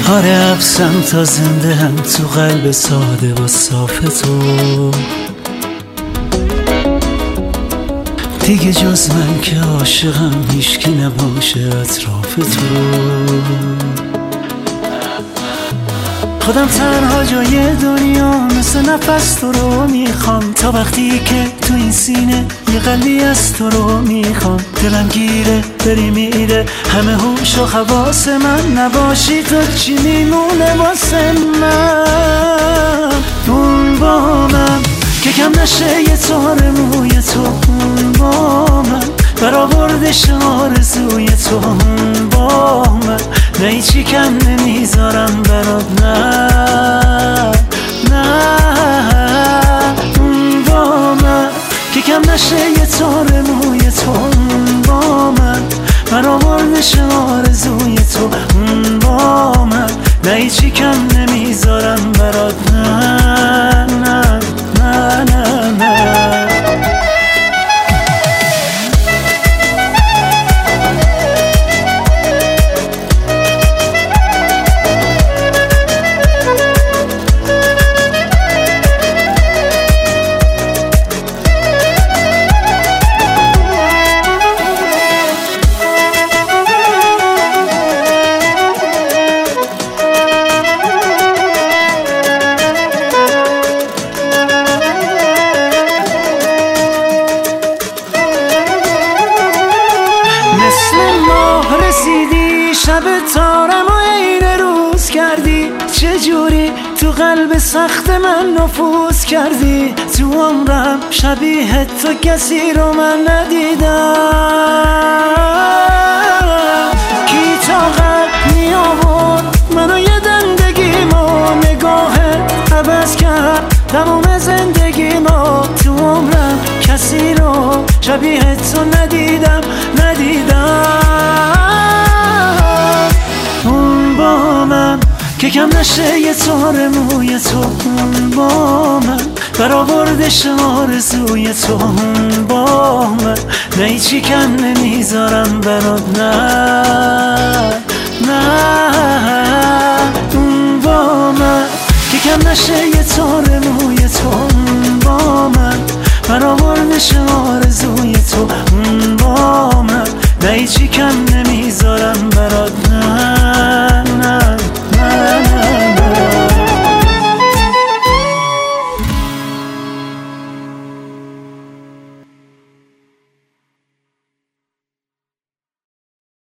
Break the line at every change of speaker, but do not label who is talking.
آره حبسم تا زنده هم تو قلب ساده و صاف تو. دیگه جز من که عاشقم هیچکی نباشه اطراف تو. خودم تنها جای دنیا مثل نفس تو رو میخوام، تا وقتی که تو این سینه یه قلبی از تو رو میخوام. دلم گیره بری میره همه هوش و حواس من، نباشی تو چی میمونه واسه من؟ اون با من که کم نشه یه تار موی تو، اون با من برآوردش آرزوی تو، اون با من نه هیچی کم نمیذارم برات، نه نه. اون با من که کم نشه یه تار موی تو، اون با من برآوردش آرزوی تو، اون با من نه هیچی کم نمیذارم برات، نه نه نه نه نه. شب تارم و عین روز کردی، چجوری تو قلب سخت من نفوذ کردی. تو عمرم شبیه تو کسی رو من ندیدم. کی طاقت می آورد منو یه دندگیمو، نگاهت عوض کرد تمام زندگیمو. تو عمرم کسی رو شبیه تو ندیدم. اون با من که کم نشه یه تار موی تو، اون با من برآوردش آرزوی تو، اون با من نه هیچی کم نمیذارم برات، نه نه. اون با من که کم نشه یه تار موی تو، اون با من برآوردش آرزوی